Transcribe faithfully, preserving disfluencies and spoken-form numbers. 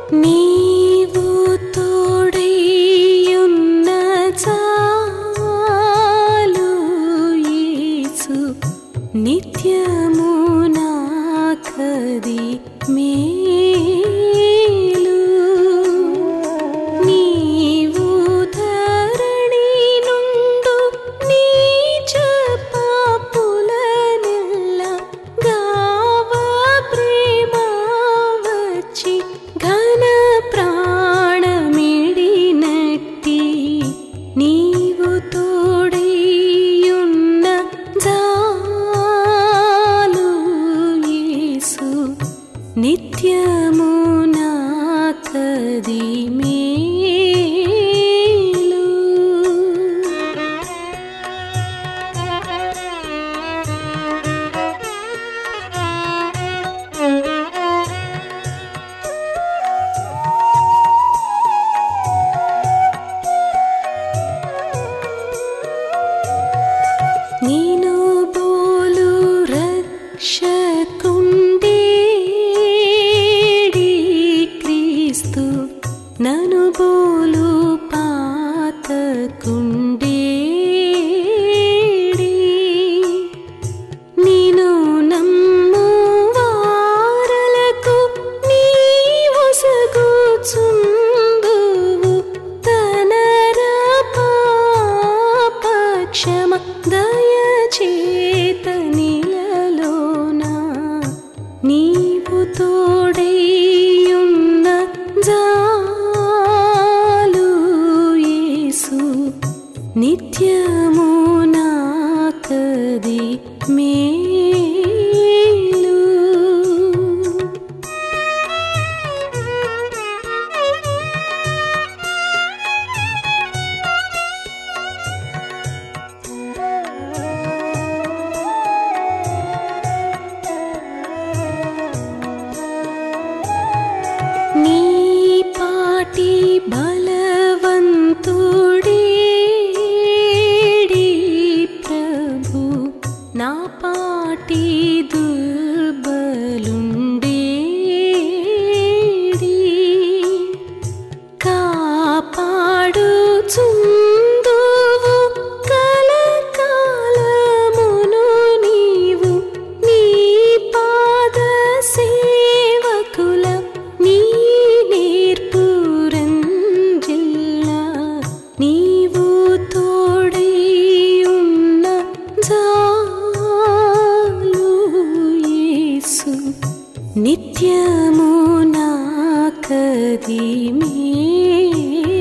నీవు తోడైయున్న చాలు యేసు, నిత్యము నాకది మేలు. నీవు ధరణి నుండు నీచ పాపులనెల్ల గావ ప్రేమ వచ్చి ఘన ప్రాణమిడినట్టి, నీవు తోడైయున్న చాలు యేసు, నిత్యము నాకది మేలు. నీను బోలు రక్షకుండేడి క్రీస్తు, నను బోలు పాతకుండేడి. నీను నమ్ము వారలకు నీవొసగుచుందువు తనర పాప క్షమ దయచేత నీలలోన. నీవు తోడైయున్న చాలు యేసు, నిత్యము నాకది మేలు. నీ పాటి బలవంతుడేడి ప్రభు, నా పాటి దుర్బలుండేడి. కాపాడుచుందువు కలకాలమును నీవు, నీ పాద సేవకుల నీ నేర్పురంజిల్లా. నీవు తోడైయున్న చాలు యేసు, నిత్యము నాకది మేలు.